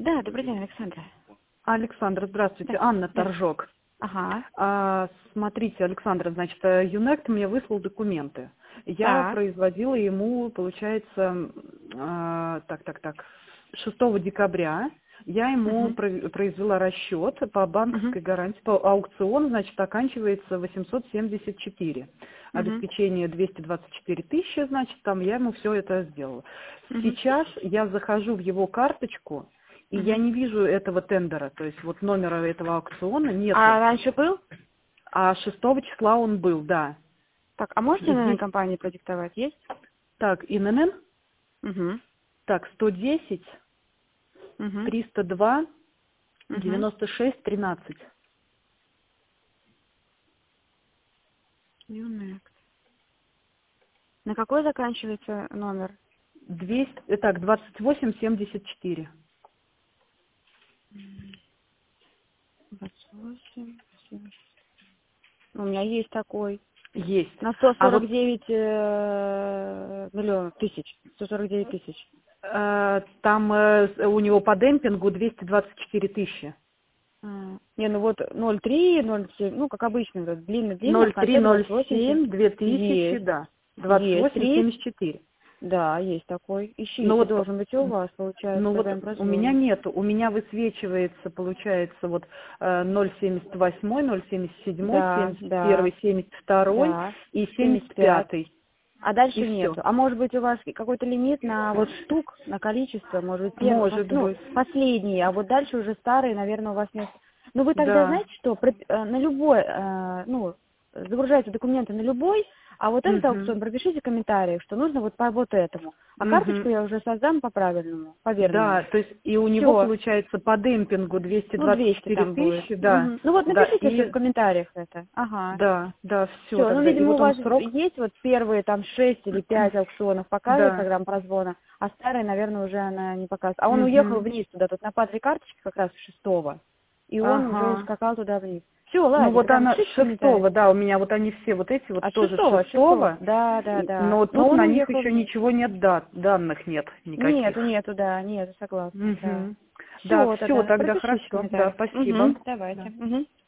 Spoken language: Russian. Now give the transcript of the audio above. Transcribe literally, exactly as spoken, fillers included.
Да, добрый день, Александра. Александра, здравствуйте. Да, Анна да. Торжок. Ага. А, смотрите, Александра, значит, Юнект мне выслал документы. Я Так. производила ему, получается, а, так, так, так, шестого декабря. Я ему Угу. про- произвела расчет по Угу. банковской гарантии. По аукцион, значит, оканчивается восемьсот семьдесят четыре. Угу. Обеспечение двести двадцать четыре тысячи, значит, там я ему все это сделала. Угу. Сейчас я захожу в его карточку, и я Угу. не вижу этого тендера, то есть вот номера этого аукциона нету. А раньше был? А шестого числа он был, да. Так, а можете на Здесь, компании продиктовать? Есть? так, ИНН, Угу. так, сто десять, Угу. триста два, Угу. девяносто шесть, тринадцать. Юнект. На какой заканчивается номер? двести, э, так, двадцать восемь семьдесят четыре. двадцать восемь. У меня есть такой. Есть. На сто А сорок вот девять э, миллионов тысяч. сто сорок девять тысяч. э, там э, у него по демпингу двести двадцать четыре тысячи. А, не, ну вот ноль три, ноль семь, ну, как обычно, вот длинно-длинно, в ноль три конце ноль двадцать восемь. семь две тысячи, Есть. да. двадцать Есть. восемь Три. семьдесят четыре. Да, есть такой. Ну Ищите, вот, должен быть и у вас, получается, ну когда им вот у меня прозвоню. нету, у меня высвечивается, получается, вот э, ноль семьдесят восемь, ноль семьдесят семь, Да, семьдесят да, один, семьдесят два да. и семьдесят семьдесят пять. пять. А И дальше все. нету. А может быть у вас какой-то лимит на вот штук, на количество, может быть, первый, пос- Может ну, быть. последние, а вот дальше уже старые, наверное, у вас нет. Ну, вы тогда Да. знаете что, Про- э, на любой, э, ну, загружайте документы на любой, а вот этот Угу. аукцион пропишите в комментариях, что нужно вот по вот этому. А карточку Угу. я уже создам по правильному, по верному. Да, то есть и у него Все. получается по демпингу двести Ну, двадцать двести четыре там будет. тысячи, да, Мгм. Ну вот да, напишите все в и комментариях это. Ага. да, да, все Все, ну, тогда. И видимо, у вот он вас срок, есть вот первые там шесть или пять аукционов показывает да. программа прозвона, а старые, наверное, уже она не показывает. А он уехал Угу. вниз туда, тут на падре карточки как раз шестого, и он уже Ага. ускакал туда вниз. Все, Ну ладно, вот тогда она напишите в комментариях. шестого, да, у меня вот они все вот эти вот От тоже шестого, от шестого. шестого, Да, да, да. но Но тут он на них уехал еще вниз. ничего нет, да, данных нет Нету, никаких. нету, да, нету, согласна, да. Угу. Да, Все, все, тогда тогда пропишите в хорошо, да, комментариях. спасибо. Угу, давайте. Да. Угу.